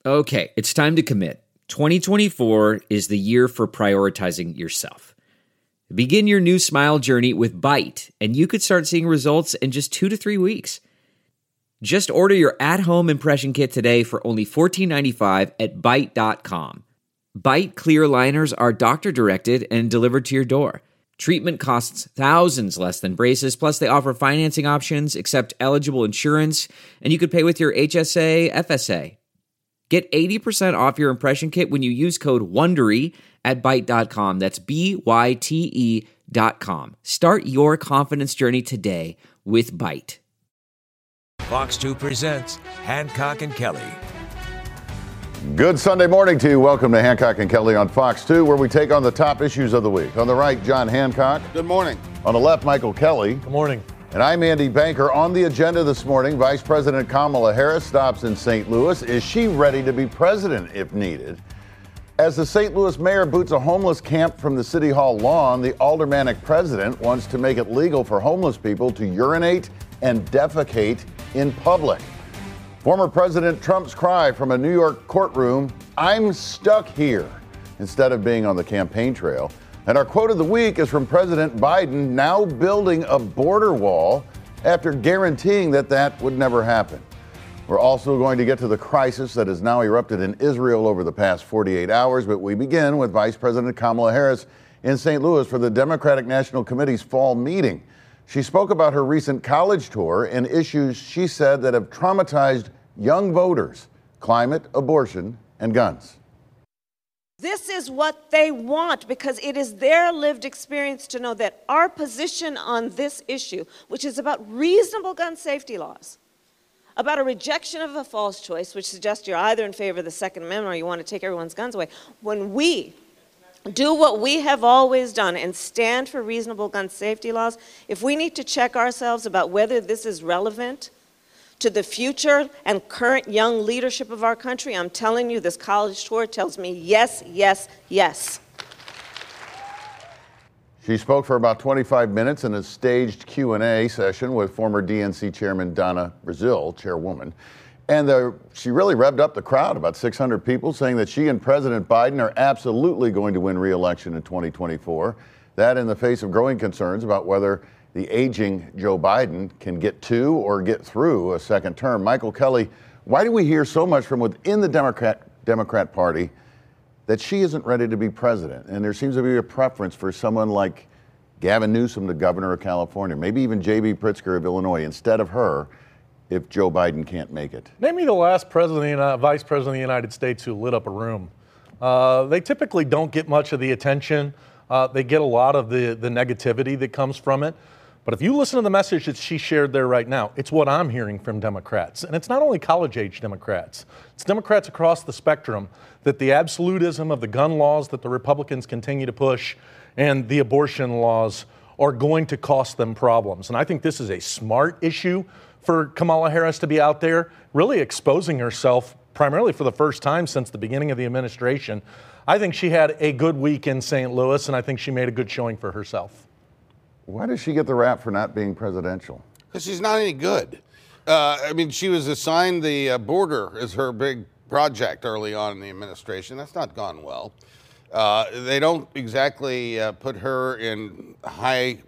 Okay, it's time to commit. 2024 is the year for prioritizing yourself. Begin your new smile journey with Byte, and you could start seeing results in just 2 to 3 weeks. Just order your at-home impression kit today for only $14.95 at Byte.com. Byte clear liners are doctor-directed and delivered to your door. Treatment costs thousands less than braces, plus they offer financing options, accept eligible insurance, and you could pay with your HSA, FSA. Get 80% off your impression kit when you use code WONDERY at Byte.com. That's BYTE.com. Start your confidence journey today with Byte. Fox 2 presents Hancock and Kelly. Good Sunday morning to you. Welcome to Hancock and Kelly on Fox 2, where we take on the top issues of the week. On the right, John Hancock. Good morning. On the left, Michael Kelly. Good morning. And I'm Andy Banker. On the agenda this morning, Vice President Kamala Harris stops in St. Louis. Is she ready to be president if needed? As the St. Louis mayor boots a homeless camp from the City Hall lawn, the aldermanic president wants to make it legal for homeless people to urinate and defecate in public. Former President Trump's cry from a New York courtroom, "I'm stuck here," instead of being on the campaign trail. And our quote of the week is from President Biden, now building a border wall after guaranteeing that that would never happen. We're also going to get to the crisis that has now erupted in Israel over the past 48 hours, but we begin with Vice President Kamala Harris in St. Louis for the Democratic National Committee's fall meeting. She spoke about her recent college tour and issues she said that have traumatized young voters: climate, abortion, and guns. This is what they want because it is their lived experience to know that our position on this issue, which is about reasonable gun safety laws, about a rejection of a false choice, which suggests you're either in favor of the Second Amendment or you want to take everyone's guns away. When we do what we have always done and stand for reasonable gun safety laws, if we need to check ourselves about whether this is relevant to the future and current young leadership of our country, I'm telling you, this college tour tells me yes, yes, yes. She spoke for about 25 minutes in a staged Q&A session with former DNC Chairman Donna Brazile, chairwoman. And she really revved up the crowd, about 600 people, saying that she and President Biden are absolutely going to win re-election in 2024. That in the face of growing concerns about whether the aging Joe Biden can get to or get through a second term. Michael Kelly, why do we hear so much from within the Democrat Party that she isn't ready to be president? And there seems to be a preference for someone like Gavin Newsom, the governor of California, maybe even J.B. Pritzker of Illinois, instead of her, if Joe Biden can't make it. Name me the last vice president of the United States who lit up a room. They typically don't get much of the attention. They get a lot of the negativity that comes from it. But if you listen to the message that she shared there right now, it's what I'm hearing from Democrats. And it's not only college-age Democrats. It's Democrats across the spectrum that the absolutism of the gun laws that the Republicans continue to push and the abortion laws are going to cost them problems. And I think this is a smart issue for Kamala Harris to be out there, really exposing herself primarily for the first time since the beginning of the administration. I think she had a good week in St. Louis, and I think she made a good showing for herself. Why does she get the rap for not being presidential? Because she's not any good. She was assigned the border as her big project early on in the administration. That's not gone well. They don't exactly put her in high,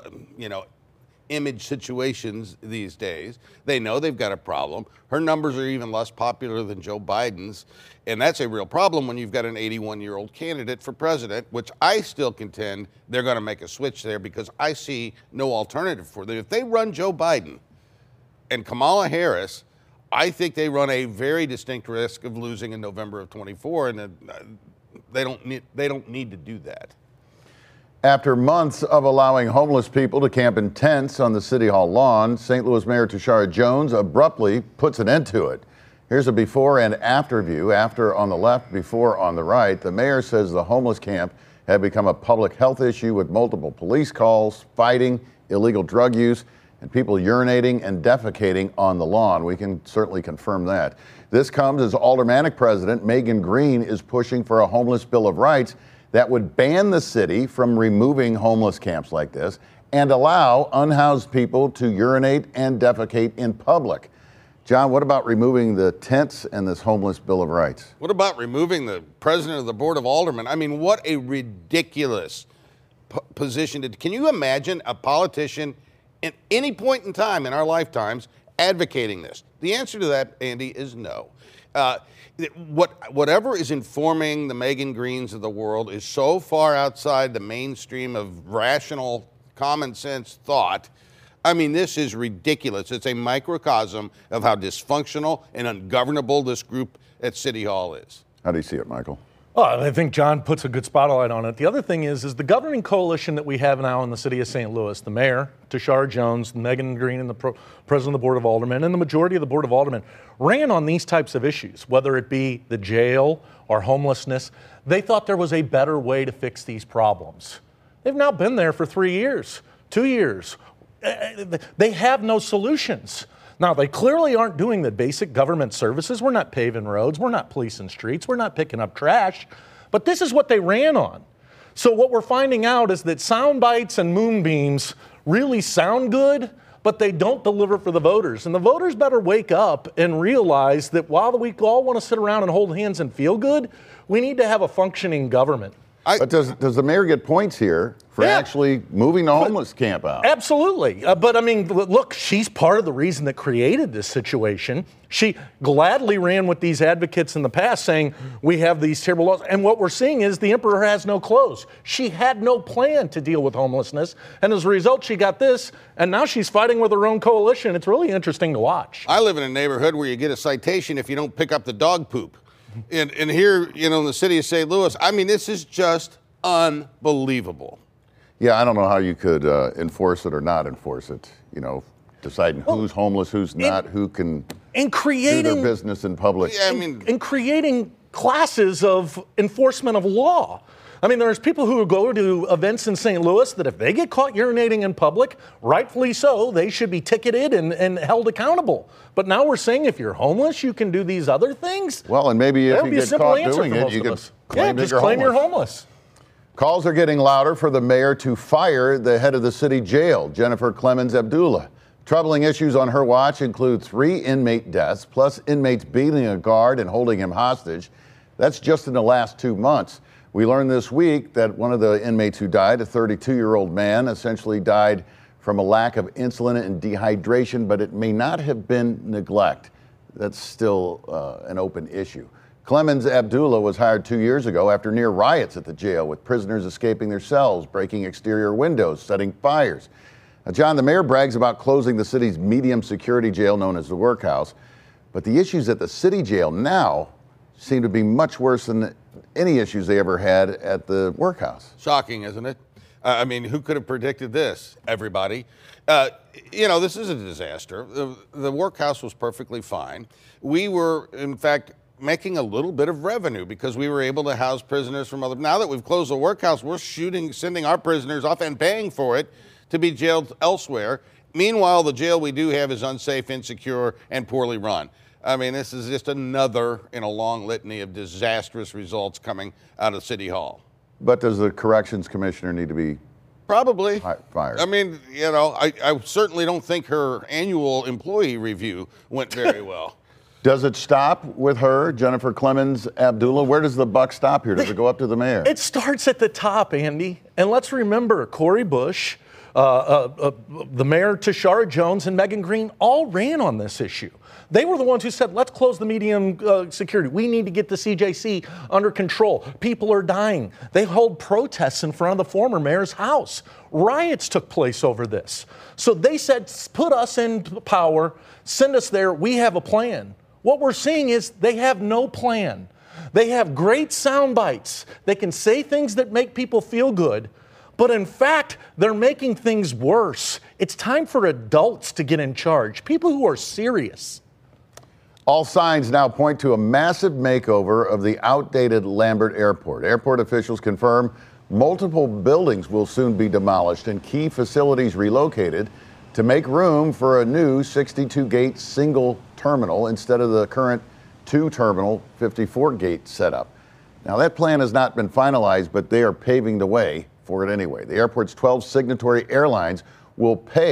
image situations these days. They know they've got a problem. Her numbers are even less popular than Joe Biden's, and that's a real problem when you've got an 81-year-old candidate for president, which I still contend they're going to make a switch there because I see no alternative for them. If they run Joe Biden and Kamala Harris, I think they run a very distinct risk of losing in November of 24, and they don't need to do that. After months of allowing homeless people to camp in tents on the City Hall lawn, St. Louis Mayor Tishaura Jones abruptly puts an end to it. Here's a before and after view. After on the left, before on the right. The mayor says the homeless camp had become a public health issue with multiple police calls, fighting, illegal drug use, and people urinating and defecating on the lawn. We can certainly confirm that. This comes as Aldermanic President Megan Green is pushing for a homeless Bill of Rights that would ban the city from removing homeless camps like this and allow unhoused people to urinate and defecate in public. John, what about removing the tents and this homeless Bill of Rights? What about removing the president of the Board of Aldermen? I mean, what a ridiculous position. Can you imagine a politician at any point in time in our lifetimes advocating this? The answer to that, Andy, is no. Whatever is informing the Megan Greens of the world is so far outside the mainstream of rational, common sense thought. I mean, this is ridiculous. It's a microcosm of how dysfunctional and ungovernable this group at City Hall is. How do you see it, Michael? Well, I think John puts a good spotlight on it. The other thing is the governing coalition that we have now in the city of St. Louis, the mayor, Tashara Jones, Megan Green, and the president of the Board of Aldermen, and the majority of the Board of Aldermen ran on these types of issues, whether it be the jail or homelessness. They thought there was a better way to fix these problems. They've now been there for 3 years, 2 years. They have no solutions. Now, they clearly aren't doing the basic government services. We're not paving roads. We're not policing streets. We're not picking up trash. But this is what they ran on. So what we're finding out is that sound bites and moonbeams really sound good, but they don't deliver for the voters. And the voters better wake up and realize that while we all want to sit around and hold hands and feel good, we need to have a functioning government. But does the mayor get points here for actually moving the homeless camp out? Absolutely. But I mean, look, she's part of the reason that created this situation. She gladly ran with these advocates in the past saying, we have these terrible laws. And what we're seeing is the emperor has no clothes. She had no plan to deal with homelessness. And as a result, she got this. And now she's fighting with her own coalition. It's really interesting to watch. I live in a neighborhood where you get a citation if you don't pick up the dog poop. And here, in the city of St. Louis, I mean, this is just unbelievable. Yeah, I don't know how you could enforce it or not enforce it. Deciding who's homeless, who's not, who can do their business in public. Yeah, and creating classes of enforcement of law. I mean, there's people who go to events in St. Louis that if they get caught urinating in public, rightfully so, they should be ticketed and held accountable. But now we're saying if you're homeless, you can do these other things. Well, and maybe if you get caught doing it, you can claim that you're homeless. Calls are getting louder for the mayor to fire the head of the city jail, Jennifer Clemens Abdullah. Troubling issues on her watch include 3 inmate deaths, plus inmates beating a guard and holding him hostage. That's just in the last 2 months. We learned this week that one of the inmates who died, a 32-year-old man, essentially died from a lack of insulin and dehydration, but it may not have been neglect. That's still an open issue. Clemens Abdullah was hired 2 years ago after near riots at the jail, with prisoners escaping their cells, breaking exterior windows, setting fires. Now, John, the mayor brags about closing the city's medium security jail known as the Workhouse, but the issues at the city jail now seem to be much worse than any issues they ever had at the Workhouse. Shocking, isn't it? I mean, who could have predicted this? Everybody. This is a disaster. The Workhouse was perfectly fine. We were, in fact, making a little bit of revenue because we were able to house prisoners from other. Now that we've closed the Workhouse, we're sending our prisoners off and paying for it to be jailed elsewhere. Meanwhile, the jail we do have is unsafe, insecure, and poorly run. I mean, this is just another in a long litany of disastrous results coming out of City Hall. But does the corrections commissioner need to be probably fired? I mean, I certainly don't think her annual employee review went very well. Does it stop with her, Jennifer Clemens Abdullah? Where does the buck stop here? Does it go up to the mayor? It starts at the top, Andy. And let's remember, Cori Bush, the mayor Tashara Jones, and Megan Green all ran on this issue. They were the ones who said, let's close the medium security. We need to get the CJC under control. People are dying. They hold protests in front of the former mayor's house. Riots took place over this. So they said, put us in power, send us there. We have a plan. What we're seeing is they have no plan. They have great sound bites. They can say things that make people feel good. But in fact, they're making things worse. It's time for adults to get in charge, people who are serious. All signs now point to a massive makeover of the outdated Lambert Airport. Airport officials confirm multiple buildings will soon be demolished and key facilities relocated to make room for a new 62-gate single terminal instead of the current 2-terminal 54-gate setup. Now, that plan has not been finalized, but they are paving the way for it anyway. The airport's 12 signatory airlines will pay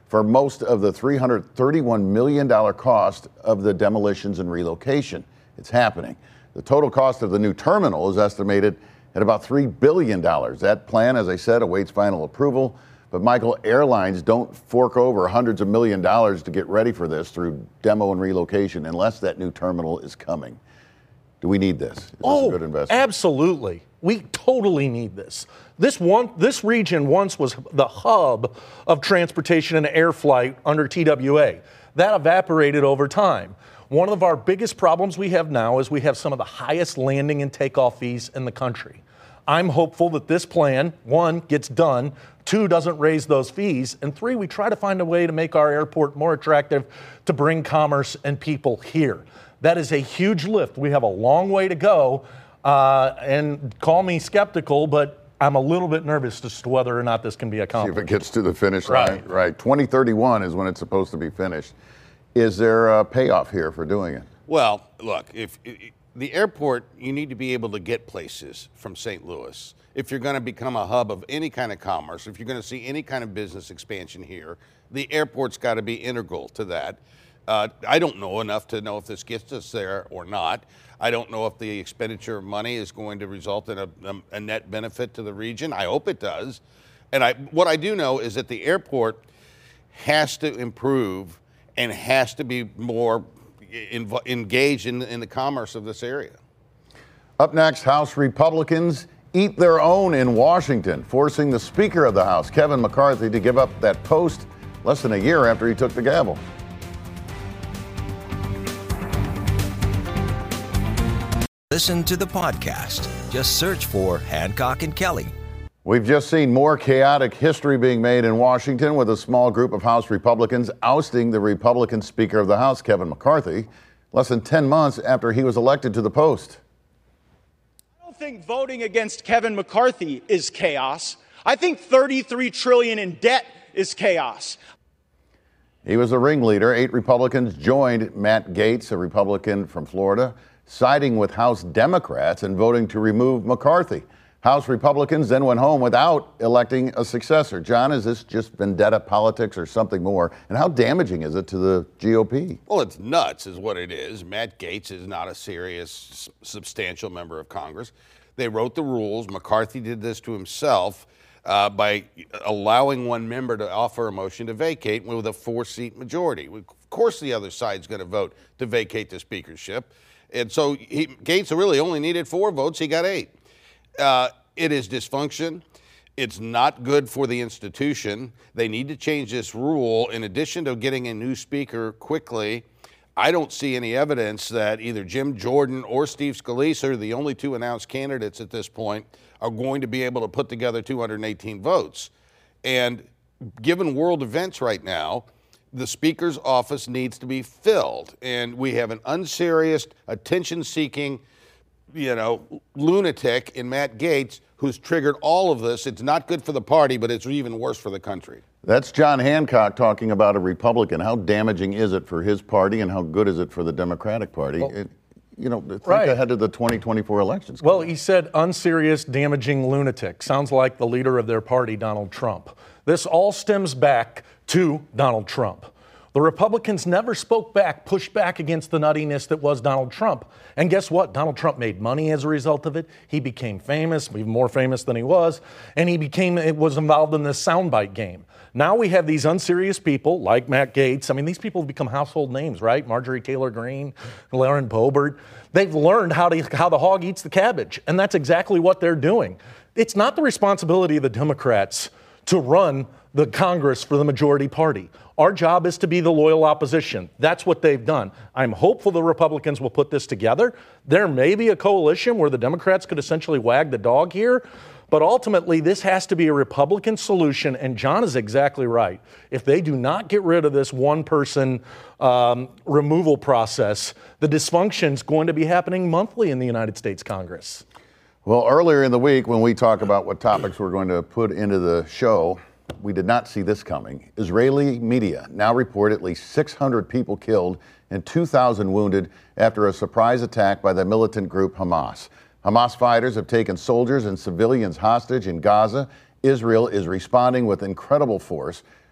for most of the $331 million cost of the demolitions and relocation. It's happening. The total cost of the new terminal is estimated at about $3 billion. That plan, as I said, awaits final approval. But Michael, airlines don't fork over hundreds of millions of dollars to get ready for this through demo and relocation unless that new terminal is coming. Do we need this? Is this a good investment? Absolutely. We totally need this. This region once was the hub of transportation and air flight under TWA. That evaporated over time. One of our biggest problems we have now is we have some of the highest landing and takeoff fees in the country. I'm hopeful that this plan, 1, gets done, 2, doesn't raise those fees, and 3, we try to find a way to make our airport more attractive to bring commerce and people here. That is a huge lift. We have a long way to go, and call me skeptical, but I'm a little bit nervous as to whether or not this can be accomplished. See if it gets to the finish line. Right. 2031 is when it's supposed to be finished. Is there a payoff here for doing it? Well, look, if the airport, you need to be able to get places from St. Louis. If you're going to become a hub of any kind of commerce, if you're going to see any kind of business expansion here, the airport's got to be integral to that. I don't know enough to know if this gets us there or not. I don't know if the expenditure of money is going to result in a net benefit to the region. I hope it does. And what I do know is that the airport has to improve and has to be more engaged in the commerce of this area. Up next, House Republicans eat their own in Washington, forcing the Speaker of the House, Kevin McCarthy, to give up that post less than a year after he took the gavel. Listen to the podcast. Just search for Hancock and Kelly. We've just seen more chaotic history being made in Washington with a small group of House Republicans ousting the Republican Speaker of the House, Kevin McCarthy, less than 10 months after he was elected to the post. I don't think voting against Kevin McCarthy is chaos. I think $33 trillion in debt is chaos. He was a ringleader. 8 Republicans joined Matt Gaetz, a Republican from Florida, siding with House Democrats and voting to remove McCarthy. House Republicans then went home without electing a successor. John, is this just vendetta politics or something more? And how damaging is it to the GOP? Well, it's nuts is what it is. Matt Gaetz is not a serious, substantial member of Congress. They wrote the rules. McCarthy did this to himself by allowing one member to offer a motion to vacate with a 4-seat majority. Of course, the other side's going to vote to vacate the speakership. And so Gaetz really only needed 4 votes. He got 8. It is dysfunction. It's not good for the institution. They need to change this rule. In addition to getting a new speaker quickly, I don't see any evidence that either Jim Jordan or Steve Scalise, the only 2 announced candidates at this point, are going to be able to put together 218 votes. And given world events right now, the Speaker's office needs to be filled. And we have an unserious, attention-seeking, lunatic in Matt Gaetz who's triggered all of this. It's not good for the party, but it's even worse for the country. That's John Hancock talking about a Republican. How damaging is it for his party and how good is it for the Democratic Party? Well, think ahead of the 2024 elections. Well, he said unserious, damaging lunatic. Sounds like the leader of their party, Donald Trump. This all stems back to Donald Trump. The Republicans never spoke back, pushed back against the nuttiness that was Donald Trump. And guess what? Donald Trump made money as a result of it. He became famous, even more famous than he was, and he was involved in this soundbite game. Now we have these unserious people like Matt Gaetz. I mean, these people have become household names, right? Marjorie Taylor Greene, Lauren Boebert. They've learned how the hog eats the cabbage, and that's exactly what they're doing. It's not the responsibility of the Democrats to run the Congress for the majority party. Our job is to be the loyal opposition. That's what they've done. I'm hopeful the Republicans will put this together. There may be a coalition where the Democrats could essentially wag the dog here, but ultimately this has to be a Republican solution, and John is exactly right. If they do not get rid of this one-person removal process, the dysfunction is going to be happening monthly in the United States Congress. Well, earlier in the week when we talk about what topics we're going to put into the show, we did not see this coming. Israeli media now report at least 600 people killed and 2,000 wounded after a surprise attack by the militant group Hamas. Hamas fighters have taken soldiers and civilians hostage in Gaza. Israel is responding with incredible force.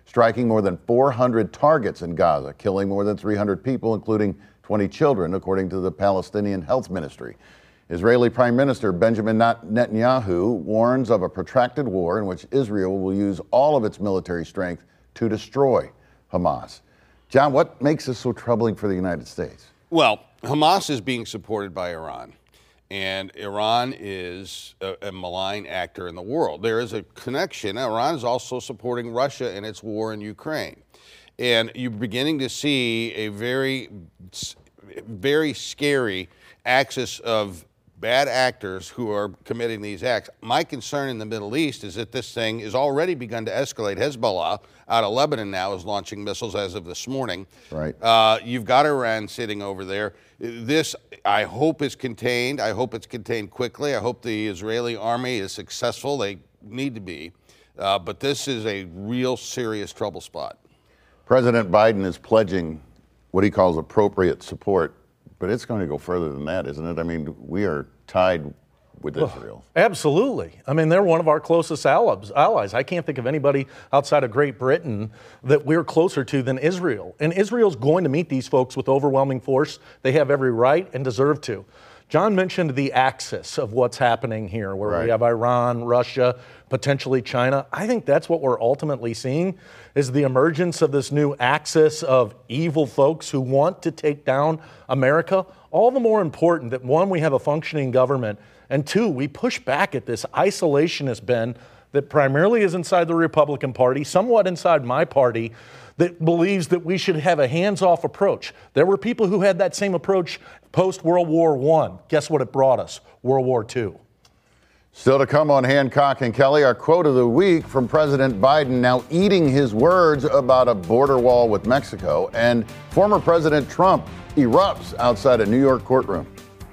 striking more than 400 targets in Gaza, killing more than 300 people, including 20 children, according to the Palestinian Health Ministry. Israeli Prime Minister Benjamin Netanyahu warns of a protracted war in which Israel will use all of its military strength to destroy Hamas. John, what makes this so troubling for the United States? Well, Hamas is being supported by Iran, and Iran is a malign actor in the world. There is a connection. Iran is also supporting Russia in its war in Ukraine. And you're beginning to see a very, very scary axis of bad actors who are committing these acts. My concern in the Middle East is that this thing has already begun to escalate. Hezbollah out of Lebanon now is launching missiles as of this morning. Right. You've got Iran sitting over there. This, I hope, is contained. I hope it's contained quickly. I hope the Israeli army is successful. They need to be. But this is a real serious trouble spot. President Biden is pledging what he calls appropriate support, but it's going to go further than that, isn't it? I mean, we are tied with Israel. Absolutely. I mean, they're one of our closest allies. I can't think of anybody outside of Great Britain that we're closer to than Israel. And Israel's going to meet these folks with overwhelming force. They have every right and deserve to. John mentioned the axis of what's happening here, where we have Iran, Russia, potentially China. I think that's what we're ultimately seeing, is the emergence of this new axis of evil folks who want to take down America. All the more important that, one, we have a functioning government, and two, we push back at this isolationist bend that primarily is inside the Republican Party, somewhat inside my party, that believes that we should have a hands-off approach. There were people who had that same approach post-World War I. Guess what it brought us? World War II. Still to come on Hancock and Kelly, our quote of the week from President Biden now eating his words about a border wall with Mexico, and former President Trump erupts outside a New York courtroom.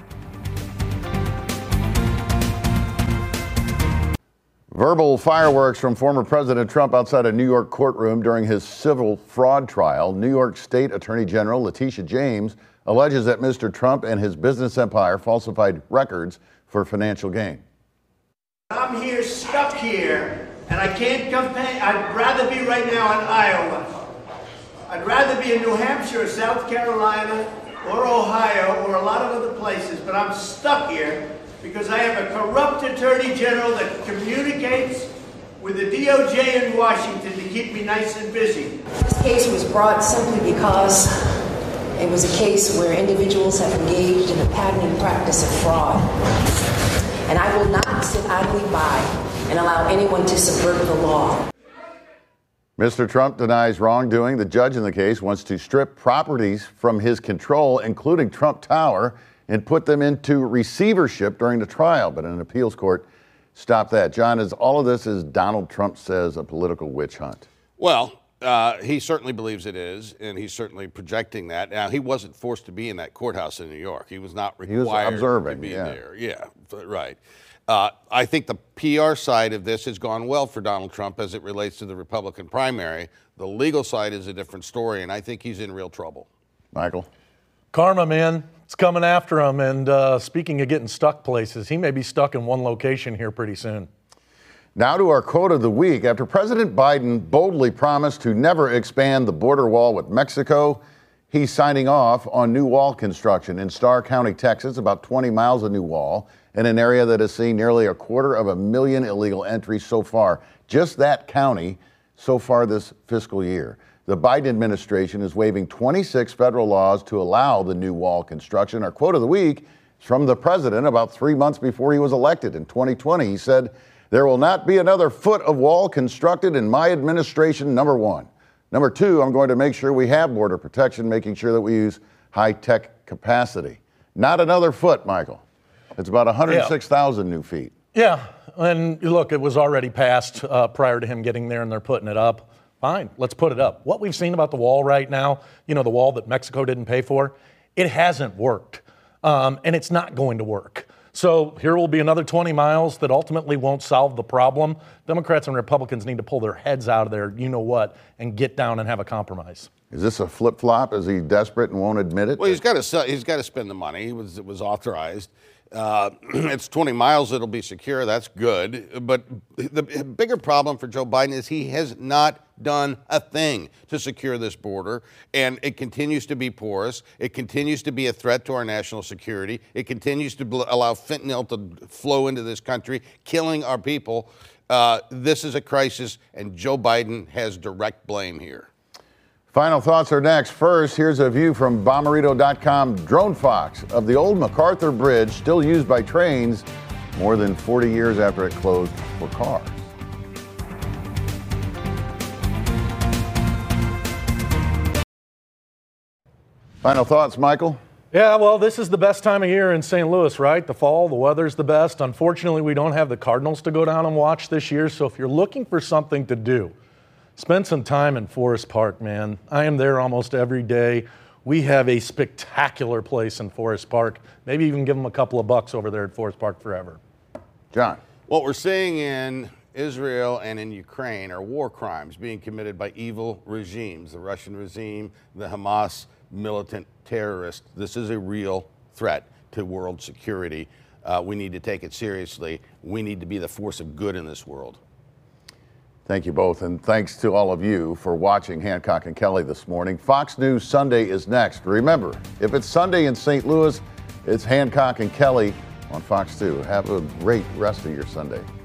Verbal fireworks from former President Trump outside a New York courtroom during his civil fraud trial. New York State Attorney General Letitia James alleges that Mr. Trump and his business empire falsified records for financial gain. I'm here, stuck here, and I can't campaign. I'd rather be right now in Iowa. I'd rather be in New Hampshire or South Carolina or Ohio or a lot of other places, but I'm stuck here because I have a corrupt attorney general that communicates with the DOJ in Washington to keep me nice and busy. This case was brought simply because it was a case where individuals have engaged in a pattern and practice of fraud. And I will not sit idly by and allow anyone to subvert the law. Mr. Trump denies wrongdoing. The judge in the case wants to strip properties from his control, including Trump Tower, and put them into receivership during the trial. But an appeals court stopped that. John, is all of this, as Donald Trump says, a political witch hunt? Well, he certainly believes it is, and he's certainly projecting that. Now, he wasn't forced to be in that courthouse in New York. He was not required to be there. Yeah, right. I think the PR side of this has gone well for Donald Trump as it relates to the Republican primary. The legal side is a different story, and I think he's in real trouble. Michael? Karma, man. It's coming after him. And speaking of getting stuck places, he may be stuck in one location here pretty soon. Now to our quote of the week. After President Biden boldly promised to never expand the border wall with Mexico, he's signing off on new wall construction in Starr County, Texas, about 20 miles of new wall in an area that has seen nearly 250,000 illegal entries so far. Just that county so far this fiscal year. The Biden administration is waiving 26 federal laws to allow the new wall construction. Our quote of the week is from the president about 3 months before he was elected in 2020. He said, "There will not be another foot of wall constructed in my administration, number one. Number two, I'm going to make sure we have border protection, making sure that we use high-tech capacity." Not another foot, Michael. It's about 106,000 new feet. Yeah, and look, it was already passed prior to him getting there, and they're putting it up. Fine, let's put it up. What we've seen about the wall right now, you know, the wall that Mexico didn't pay for, it hasn't worked, and it's not going to work. So here will be another 20 miles that ultimately won't solve the problem. Democrats and Republicans need to pull their heads out of there, you know what, and get down and have a compromise. Is this a flip-flop? Is he desperate and won't admit it? Well, he's got to spend the money. It was authorized. It's 20 miles. It'll be secure. That's good. But the bigger problem for Joe Biden is he has not done a thing to secure this border, and it continues to be porous. It continues to be a threat to our national security. It continues to allow fentanyl to flow into this country, killing our people. This is a crisis, and Joe Biden has direct blame here. Final thoughts are next. First, here's a view from Bommarito.com drone fox of the old MacArthur Bridge, still used by trains more than 40 years after it closed for cars. Final thoughts, Michael? Yeah, well, this is the best time of year in St. Louis, right? The fall, the weather's the best. Unfortunately, we don't have the Cardinals to go down and watch this year, so if you're looking for something to do, spend some time in Forest Park, man. I am there almost every day. We have a spectacular place in Forest Park. Maybe even give them a couple of bucks over there at Forest Park forever. John. What we're seeing in Israel and in Ukraine are war crimes being committed by evil regimes, the Russian regime, the Hamas militant terrorists. This is a real threat to world security. We need to take it seriously. We need to be the force of good in this world. Thank you both, and thanks to all of you for watching Hancock and Kelly this morning. Fox News Sunday is next. Remember, if it's Sunday in St. Louis, it's Hancock and Kelly on Fox 2. Have a great rest of your Sunday.